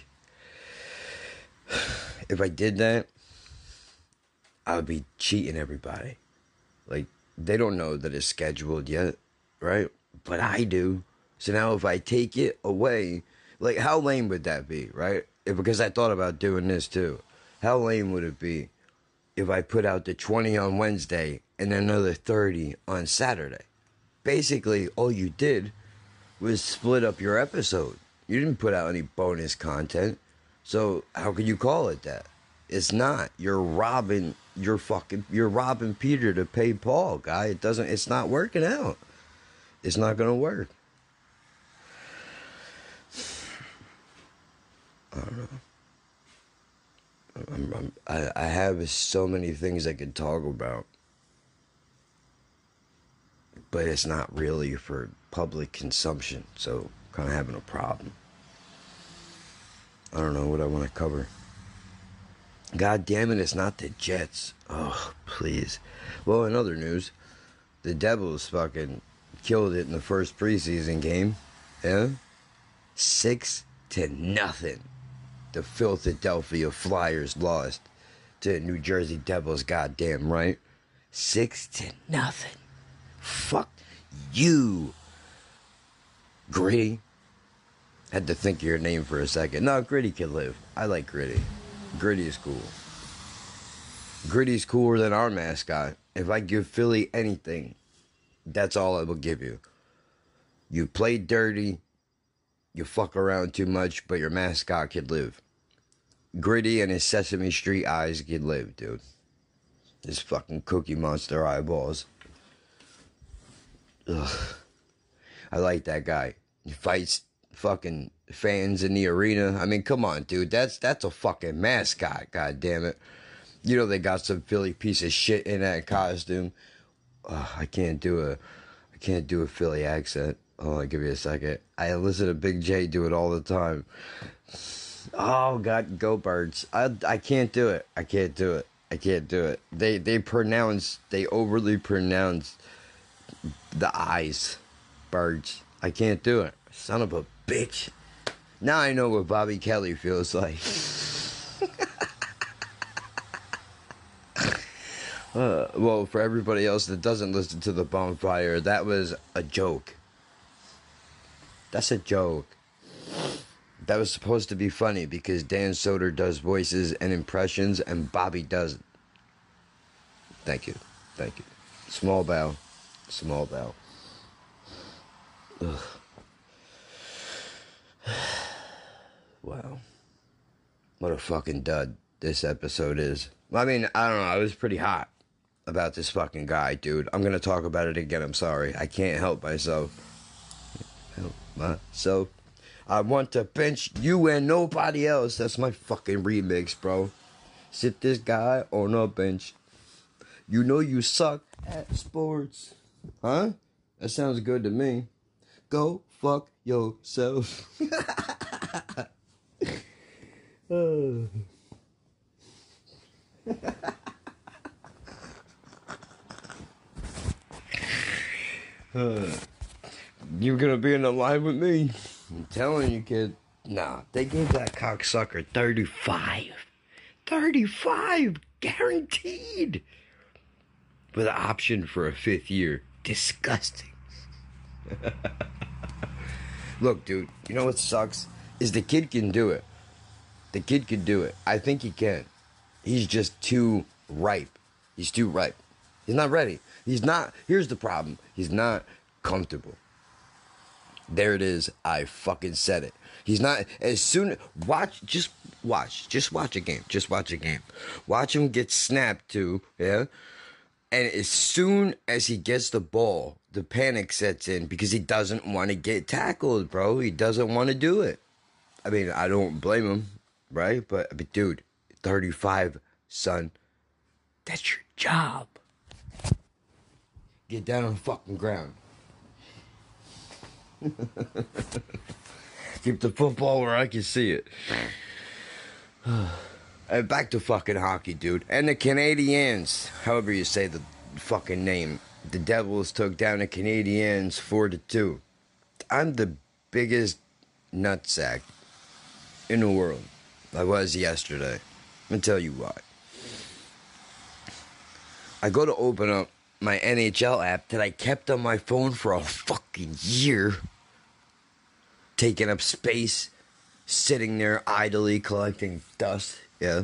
if I did that, I would be cheating everybody. Like, they don't know that it's scheduled yet, right? But I do. So now if I take it away, like, how lame would that be, right? Because I thought about doing this too. How lame would it be if I put out the 20 on Wednesday and another 30 on Saturday? Basically, all you did was split up your episode. You didn't put out any bonus content. So how could you call it that? It's not. You're robbing Peter to pay Paul, guy. It's not working out. It's not gonna work. I don't know. I have so many things I could talk about, but it's not really for public consumption, so I'm kind of having a problem. I don't know what I want to cover. God damn it, it's not the Jets. Oh, please. Well, in other news, the Devils fucking killed it in the first preseason game. Yeah? 6-0. The Philadelphia Flyers lost to the New Jersey Devils, goddamn right. 6-0. Fuck you, Gritty. Had to think of your name for a second. No, Gritty can live. I like Gritty. Gritty is cool. Gritty's cooler than our mascot. If I give Philly anything, that's all I will give you. You play dirty, you fuck around too much, but your mascot can live. Gritty and his Sesame Street eyes can live, dude. His fucking Cookie Monster eyeballs. Ugh. I like that guy. He fights fucking fans in the arena. I mean, come on, dude. That's a fucking mascot, god damn it. You know they got some Philly piece of shit in that costume. I can't do a Philly accent. Oh, I'll give you a second. I listen to Big J do it all the time. Oh God, go Birds. I can't do it. I can't do it. I can't do it. They overly pronounce the I's. Birds. I can't do it. Son of a bitch. Now I know what Bobby Kelly feels like. Well, for everybody else that doesn't listen to The Bonfire, that was a joke. That's a joke. That was supposed to be funny because Dan Soder does voices and impressions and Bobby doesn't. Thank you. Thank you. Small bow. Small bow. Ugh. Wow. What a fucking dud this episode is. I mean, I don't know. I was pretty hot about this fucking guy, dude. I'm gonna talk about it again. I'm sorry. I can't help myself. I want to bench you and nobody else. That's my fucking remix, bro. Sit this guy on a bench. You know you suck at sports. Huh? That sounds good to me. Go fuck yourself. You gonna be in the line with me? I'm telling you, kid. Nah, they gave that cocksucker 35. 35! Guaranteed! With an option for a 5th year. Disgusting. Look, dude, you know what sucks? Is the kid can do it. The kid can do it. I think he can. He's just too ripe. He's too ripe. He's not ready. He's not. Here's the problem. He's not comfortable. There it is. I fucking said it. He's not, as soon, just watch a game. Just watch a game. Watch him get snapped to, yeah? And as soon as he gets the ball, the panic sets in because he doesn't want to get tackled, bro. He doesn't want to do it. I mean, I don't blame him, right? But dude, 35, son, that's your job. Get down on the fucking ground. Keep the football where I can see it. And back to fucking hockey, dude. And the Canadiens, however you say the fucking name. The Devils took down the Canadiens 4-2. I'm the biggest nutsack in the world. I was yesterday. I'm gonna tell you why. I go to open up my NHL app that I kept on my phone for a fucking year. Taking up space. Sitting there idly collecting dust. Yeah.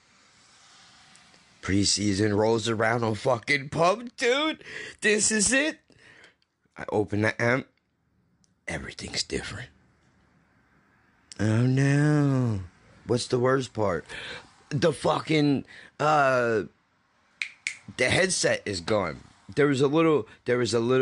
Preseason rolls around on fucking pub, dude. This is it. I open the app. Everything's different. Oh no. What's the worst part? The fucking the headset is gone. There was a little pair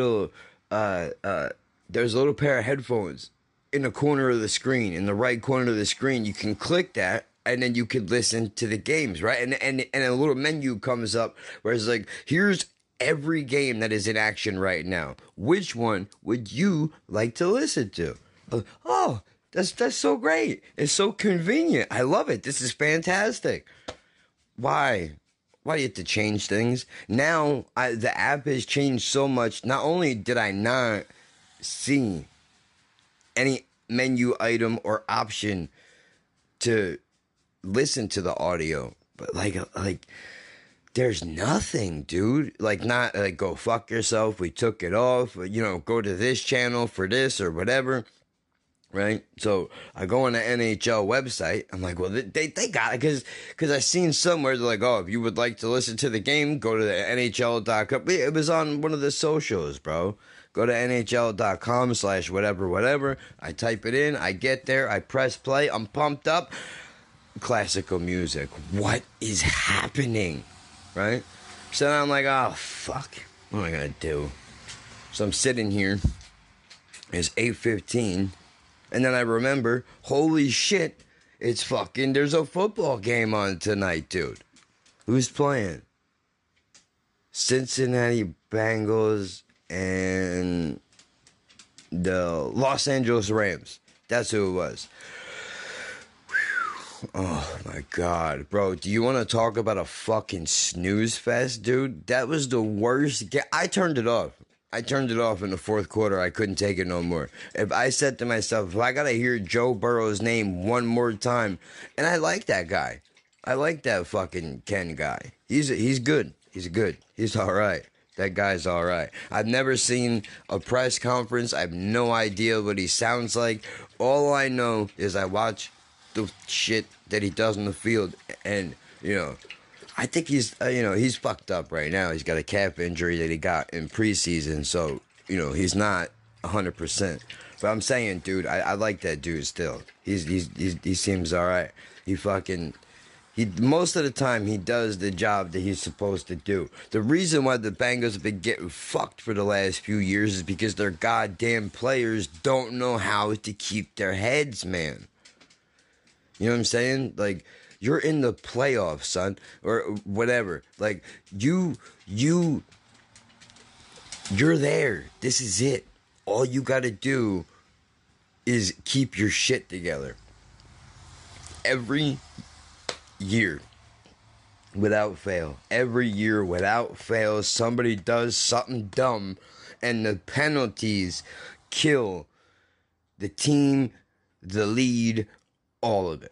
of headphones in the corner of the screen, in the right corner of the screen. You can click that, and then you can listen to the games, right? And a little menu comes up where it's like, here's every game that is in action right now. Which one would you like to listen to? Oh, that's so great. It's so convenient. I love it. This is fantastic. Why? Why do you have to change things? Now, the app has changed so much. Not only did I not see any menu item or option to listen to the audio, but like there's nothing, dude. Like, not like, go fuck yourself, we took it off, you know, go to this channel for this or whatever, right? So I go on the NHL website. I'm like, well, they got it, because I seen somewhere they're like, oh, if you would like to listen to the game, go to the NHL.com. It was on one of the socials, bro. Go to NHL.com/whatever. I type it in. I get there. I press play. I'm pumped up. Classical music. What is happening? Right? So then I'm like, oh, fuck. What am I going to do? So I'm sitting here. It's 8:15. And then I remember, holy shit, it's fucking, there's a football game on tonight, dude. Who's playing? Cincinnati Bengals and the Los Angeles Rams. That's who it was. Whew. Oh my god, bro. Do you want to talk about a fucking snooze fest, dude? That was the worst. I turned it off. I turned it off in the fourth quarter. I couldn't take it no more. If I said to myself, if I gotta hear Joe Burrow's name one more time, and I like that guy. I like that fucking Ken guy. He's good. He's good. He's all right. That guy's all right. I've never seen a press conference. I have no idea what he sounds like. All I know is I watch the shit that he does on the field, and, you know, I think he's, he's fucked up right now. He's got a calf injury that he got in preseason, so, you know, he's not 100%. But I'm saying, dude, I like that dude still. He seems all right. Most of the time, he does the job that he's supposed to do. The reason why the Bengals have been getting fucked for the last few years is because their goddamn players don't know how to keep their heads, man. You know what I'm saying? Like, you're in the playoffs, son, or whatever. Like, you're there. This is it. All you gotta do is keep your shit together. Every year, without fail, every year without fail, somebody does something dumb, and the penalties kill the team, the lead, all of it.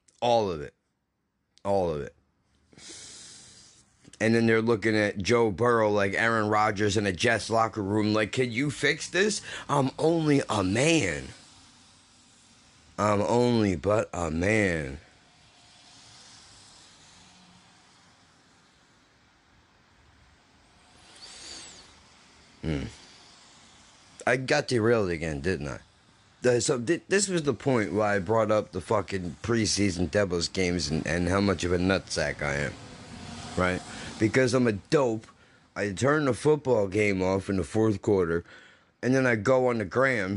And then they're looking at Joe Burrow like Aaron Rodgers in a Jets locker room like, can you fix this? I'm only a man. I'm only but a man. I got derailed again, didn't I? So this was the point where I brought up the fucking preseason Devils games and how much of a nutsack I am, right? Because I'm a dope, I turn the football game off in the fourth quarter, and then I go on the gram,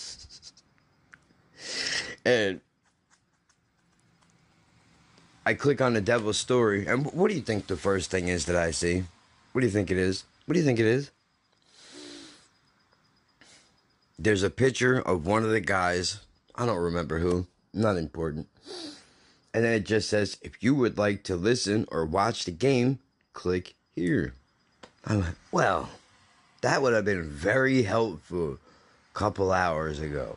and I click on the Devils story, and what do you think the first thing is that I see? What do you think it is? What do you think it is? There's a picture of one of the guys. I don't remember who. Not important. And then it just says, if you would like to listen or watch the game, click here. I went, well, that would have been very helpful a couple hours ago.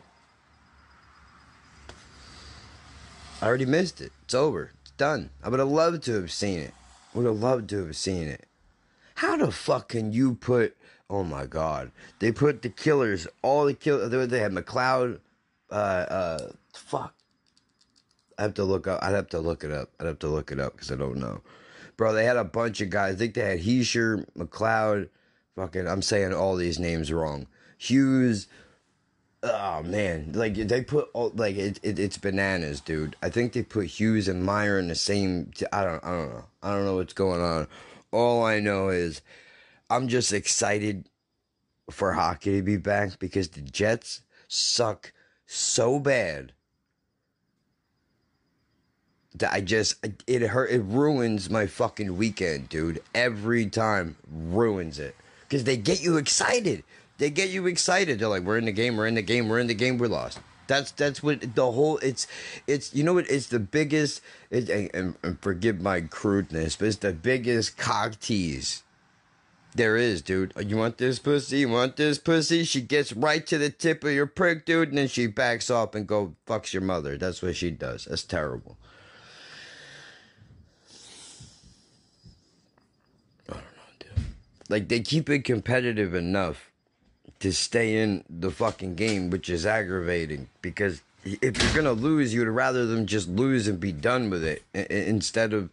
I already missed it. It's over. It's done. I would have loved to have seen it. Would have loved to have seen it. How the fuck can you put... Oh my God! They put the killers, all the killers. They had McLeod. Fuck. I have to look up. I'd have to look it up. Because I don't know, bro. They had a bunch of guys. I think they had Heischer, McLeod. Fucking, I'm saying all these names wrong. Hughes. Oh man, like they put all, like it's bananas, dude. I think they put Hughes and Meyer in the same. I don't know. I don't know what's going on. All I know is, I'm just excited for hockey to be back because the Jets suck so bad that it ruins my fucking weekend, dude. Every time ruins it because they get you excited. They're like, we're in the game, we lost. That's what the whole, it's you know what, it's the biggest, and forgive my crudeness, but it's the biggest cock tease there is, dude. You want this pussy? She gets right to the tip of your prick, dude, and then she backs off and go fucks your mother. That's what she does. That's terrible. I don't know, dude. Like, they keep it competitive enough to stay in the fucking game, which is aggravating, because if you're gonna lose, you would rather them just lose and be done with it, instead of